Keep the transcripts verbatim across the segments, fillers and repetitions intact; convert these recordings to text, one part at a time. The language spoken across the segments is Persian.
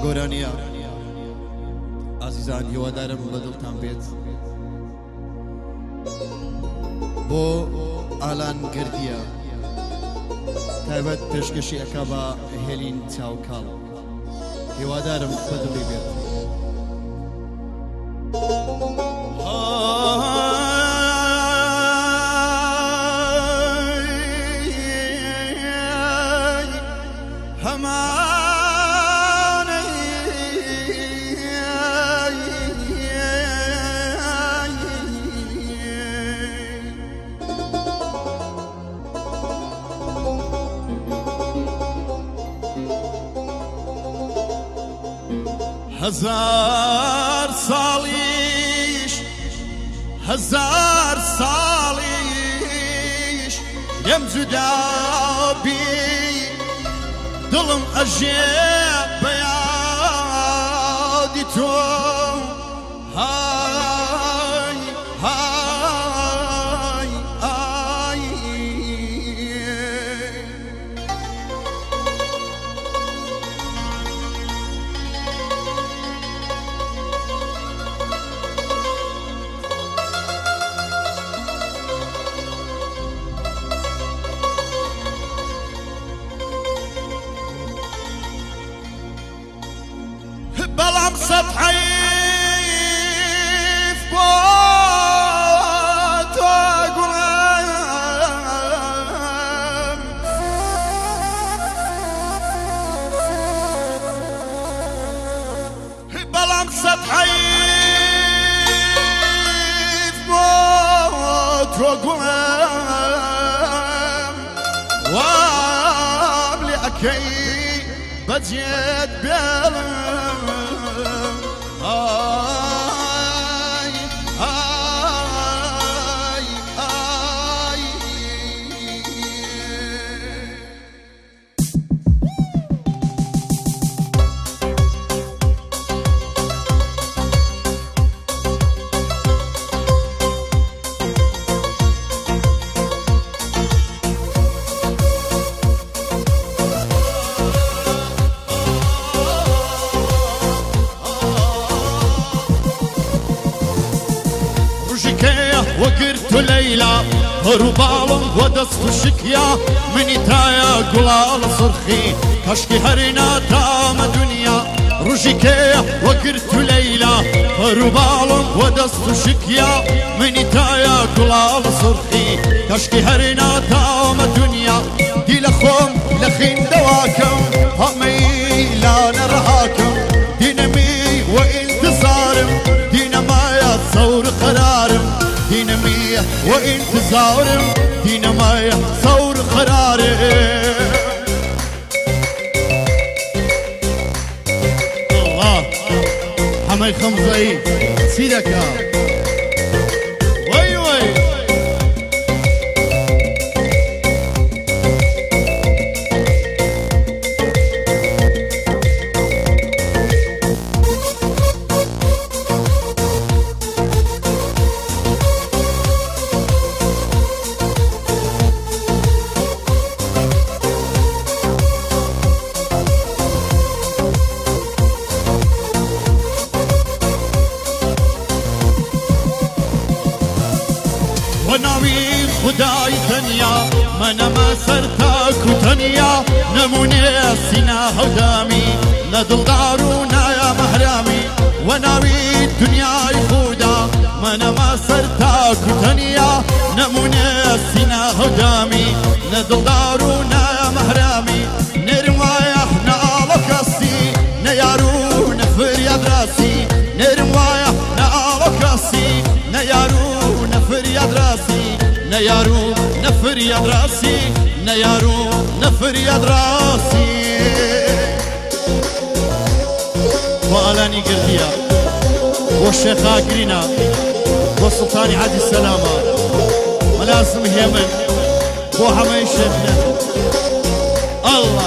گۆرانیە ئازیزان هیوادارم بەدڵتان بێت بۆ ئالان گردیە تایبەت پێشکەشی ئەکا بە هێلین چاوکاڵ هیوادارم بەدڵی بێت هزار ساڵیش هزار ساڵیش لێم جودابی دڵم ئەژێ بە یادی تۆ های های ئای بەڵام سەد حەیف بۆ تۆ گوڵم بەڵام سەد حەیف بۆ تۆ گوڵم وام لێ ئەکەی بەجێت بێڵم آی آی آی وەگرت و لەیلا هەرو باڵم بۆ دەست و شکیا منی تایە گوڵاڵە سڕخی کەشکی هەرێ ناتامە دنیا ڕژی کێیە وەگرت و لەیلا هەرو باڵم بۆ دەست و شکیا منی تایە گوڵاڵە سڕخی کەشکی هەرێ ناتامە دنیا دی لە خۆم لە خیندەواکەم هەمەی لانە ڕەهاکەم دینەمی وە ئینتزارم دینەمایە سەور قەرارم دينامية وانتظارم دينامية ثور قراري الله حماي خمزي سيدك وي وي وناوي خداي تنيا من ما سرتاك تنيا نموني سنا هدامي ندل دارونا يا محرامي وناوي الدنيا خدا من ما سرتاك تنيا نموني سنا هدامي ندل دارونا يا محرامي نرمايا احنا على كاسي نيارو نفر يا دراسي نرمايا احنا على كاسي نيارو نفر يا دراسي نيارو نفر يا دراسي نيارو نفر يا دراسي وألاني قرديا والشيخ آقرينا والسلطاني عادي السلامة ملاسم هيمن وحمي شيخنا الله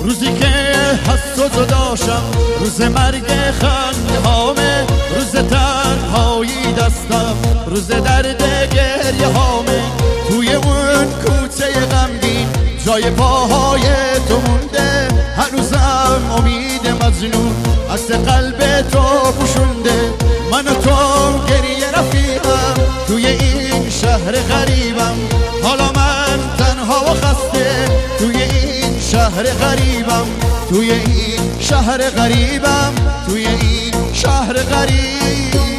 روزی که هست و جداشم، روز مرگ خنده هامه، روز تنهایی دستم، روز درد گریه هامه. توی اون کوچه غمگین جای پاهای تو مونده، هنوزم امید مجنون عکس قلب تو پوشونده. من و تو گریه رفیقم توی این شهر غریبم، حالا من تنها و خسته توی این شهر غریبم، توی این شهر غریبم، توی این شهر غریب.